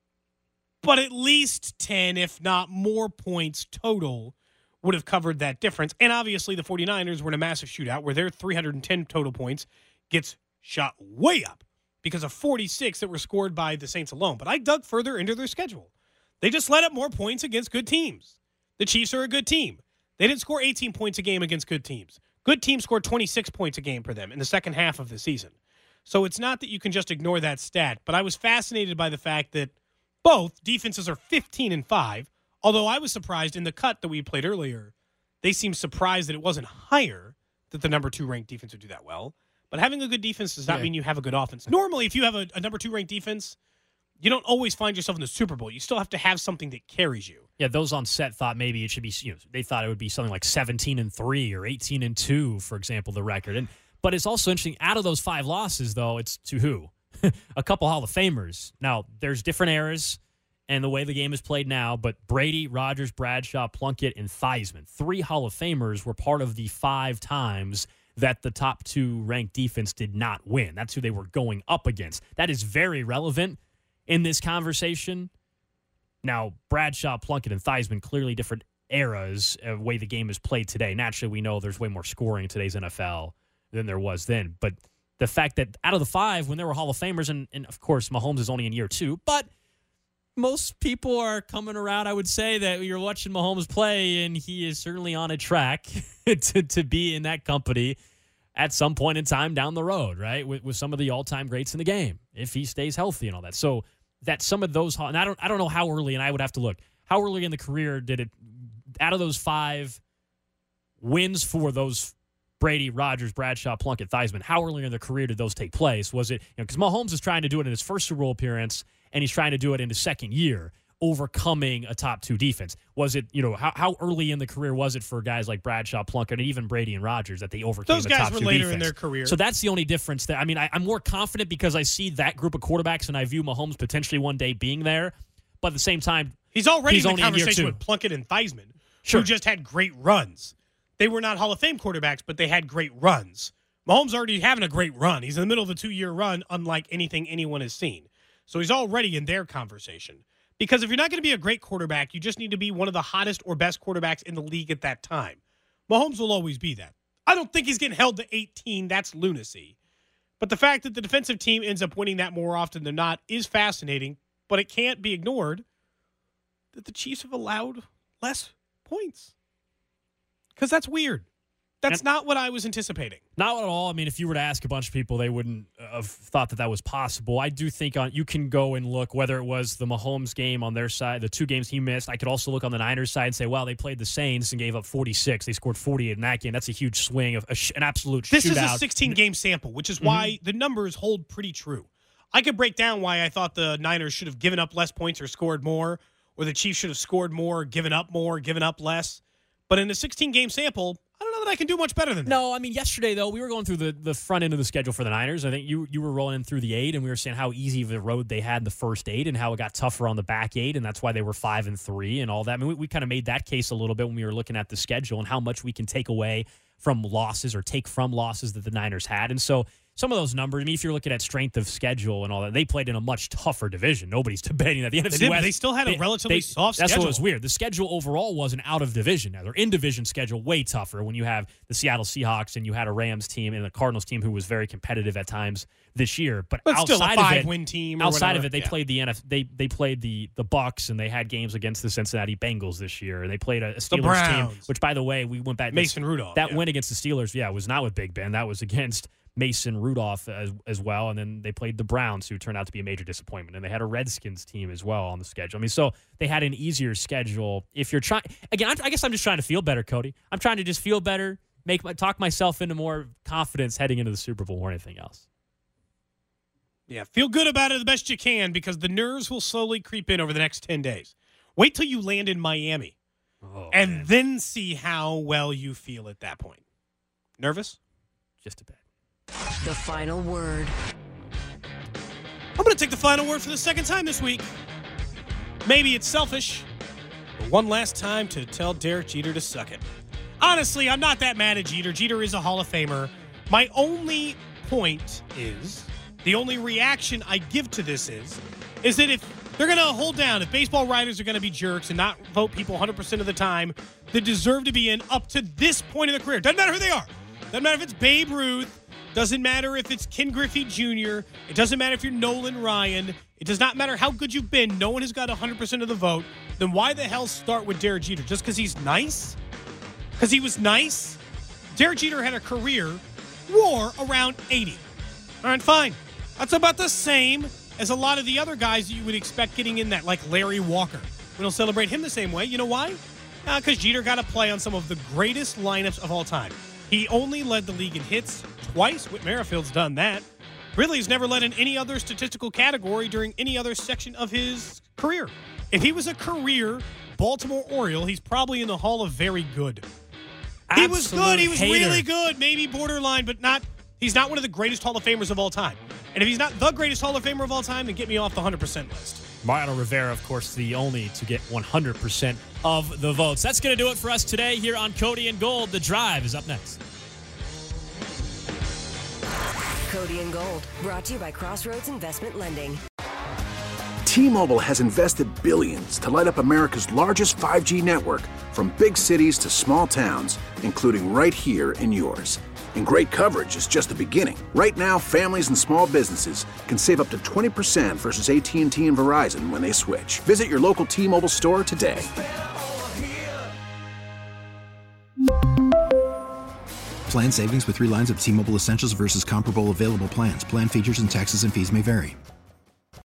But at least ten, if not more points total, would have covered that difference. And obviously the 49ers were in a massive shootout where their three hundred ten total points gets shot way up because of forty-six that were scored by the Saints alone. But I dug further into their schedule. They just let up more points against good teams. The Chiefs are a good team. They didn't score eighteen points a game against good teams. Good teams scored twenty-six points a game for them in the second half of the season. So it's not that you can just ignore that stat, but I was fascinated by the fact that both defenses are fifteen and five, although I was surprised in the cut that we played earlier. They seemed surprised that it wasn't higher that the number two ranked defense would do that well. But having a good defense does not Yeah. mean you have a good offense. Normally, if you have a, a number two ranked defense, you don't always find yourself in the Super Bowl. You still have to have something that carries you. Yeah, those on set thought maybe it should be, you know, they thought it would be something like seventeen and three or eighteen and two, for example, the record. And but it's also interesting, out of those five losses, though, it's to who? A couple Hall of Famers. Now, there's different eras and the way the game is played now, but Brady, Rodgers, Bradshaw, Plunkett, and Theismann, three Hall of Famers were part of the five times that the top two ranked defense did not win. That's who they were going up against. That is very relevant in this conversation. Now, Bradshaw, Plunkett, and Theismann, clearly different eras of the way the game is played today. Naturally, we know there's way more scoring in today's N F L than there was then. But the fact that out of the five, when there were Hall of Famers, and, and of course, Mahomes is only in year two, but most people are coming around, I would say, that you're watching Mahomes play, and he is certainly on a track to, to be in that company at some point in time down the road, right, with, with some of the all-time greats in the game, if he stays healthy and all that. So that some of those, and I don't, I don't know how early, and I would have to look, how early in the career did it, out of those five wins for those Brady, Rodgers, Bradshaw, Plunkett, Theismann, how early in their career did those take place? Was it, you know, because Mahomes is trying to do it in his first Super Bowl appearance, and he's trying to do it in his second year, overcoming a top two defense. Was it, you know, how, how early in the career was it for guys like Bradshaw, Plunkett, and even Brady and Rodgers that they overcame Those a guys top were two later defense? in their career. So that's the only difference there. I mean, I, I'm more confident because I see that group of quarterbacks, and I view Mahomes potentially one day being there. But at the same time, He's already he's in only the in year conversation two. with Plunkett and Theismann, Sure. who just had great runs. They were not Hall of Fame quarterbacks, but they had great runs. Mahomes already having a great run. He's in the middle of a two-year run, unlike anything anyone has seen. So he's already in their conversation. Because if you're not going to be a great quarterback, you just need to be one of the hottest or best quarterbacks in the league at that time. Mahomes will always be that. I don't think he's getting held to eighteen. That's lunacy. But the fact that the defensive team ends up winning that more often than not is fascinating, but it can't be ignored that the Chiefs have allowed less points. Because that's weird. That's And- not what I was anticipating. Not at all. I mean, if you were to ask a bunch of people, they wouldn't have thought that that was possible. I do think on you can go and look, whether it was the Mahomes game on their side, the two games he missed. I could also look on the Niners side and say, well, they played the Saints and gave up forty-six. They scored forty-eight in that game. That's a huge swing, of a sh- an absolute This shootout. is a sixteen-game sample, which is why Mm-hmm. the numbers hold pretty true. I could break down why I thought the Niners should have given up less points or scored more, or the Chiefs should have scored more, given up more, given up less. But in a sixteen-game sample, I don't know that I can do much better than that. No, I mean, yesterday, though, we were going through the, the front end of the schedule for the Niners. I think you you were rolling in through the eight, and we were saying how easy of a road they had in the first eight and how it got tougher on the back eight, and that's why they were five and three and all that. I mean, we, we kind of made that case a little bit when we were looking at the schedule and how much we can take away from losses or take from losses that the Niners had. And so some of those numbers, I mean, if you're looking at strength of schedule and all that, they played in a much tougher division. Nobody's debating that. The N F C They did, but West, they still had a relatively they- soft That's schedule. what was weird. The schedule overall wasn't out of division. Now, their in-division schedule way tougher when you have the Seattle Seahawks and you had a Rams team and the Cardinals team who was very competitive at times this year. But, But outside still a of it, five-win team or outside whatever. of it, they Yeah. played the N F. They they played the the Bucks and they had games against the Cincinnati Bengals this year. They played a, a Steelers team, Browns. which, by the way, we went back. Mason Rudolph, That yeah. win against the Steelers, yeah, was not with Big Ben. That was against Mason Rudolph as, as well. And then they played the Browns, who turned out to be a major disappointment. And they had a Redskins team as well on the schedule. I mean, so they had an easier schedule. If you're trying, again, I guess I'm just trying to feel better, Cody. I'm trying to just feel better, make my, talk myself into more confidence heading into the Super Bowl or anything else. Yeah, feel good about it the best you can because the nerves will slowly creep in over the next ten days. Wait till you land in Miami Oh, and man. then see how well you feel at that point. Nervous? Just a bit. The final word. I'm going to take the final word for the second time this week. Maybe it's selfish, but one last time to tell Derek Jeter to suck it. Honestly, I'm not that mad at Jeter. Jeter is a Hall of Famer. My only point is, the only reaction I give to this is, is that if they're going to hold down, if baseball writers are going to be jerks and not vote people one hundred percent of the time that deserve to be in up to this point in their career, doesn't matter who they are. Doesn't matter if it's Babe Ruth. Doesn't matter if it's Ken Griffey Junior It doesn't matter if you're Nolan Ryan. It does not matter how good you've been. No one has got one hundred percent of the vote. Then why the hell start with Derek Jeter? Just because he's nice? Because he was nice? Derek Jeter had a career war around eighty. All right, fine. That's about the same as a lot of the other guys that you would expect getting in that, like Larry Walker. We don't celebrate him the same way. You know why? Because uh, Jeter got to play on some of the greatest lineups of all time. He only led the league in hits twice. Whit Merrifield's done that. Really, he's never led in any other statistical category during any other section of his career. If he was a career Baltimore Oriole, he's probably in the Hall of Very Good. He was Absolute good. He was hater. really good. Maybe borderline, but not. He's not one of the greatest Hall of Famers of all time. And if he's not the greatest Hall of Famer of all time, then get me off the one hundred percent list. Mariano Rivera, of course, the only to get one hundred percent of the votes. That's going to do it for us today here on Cody and Gold. The Drive is up next. Cody and Gold, brought to you by Crossroads Investment Lending. T-Mobile has invested billions to light up America's largest five G network, from big cities to small towns, including right here in yours. And great coverage is just the beginning. Right now, families and small businesses can save up to twenty percent versus A T and T and Verizon when they switch. Visit your local T-Mobile store today. Plan savings with three lines of T-Mobile Essentials versus comparable available plans. Plan features and taxes and fees may vary.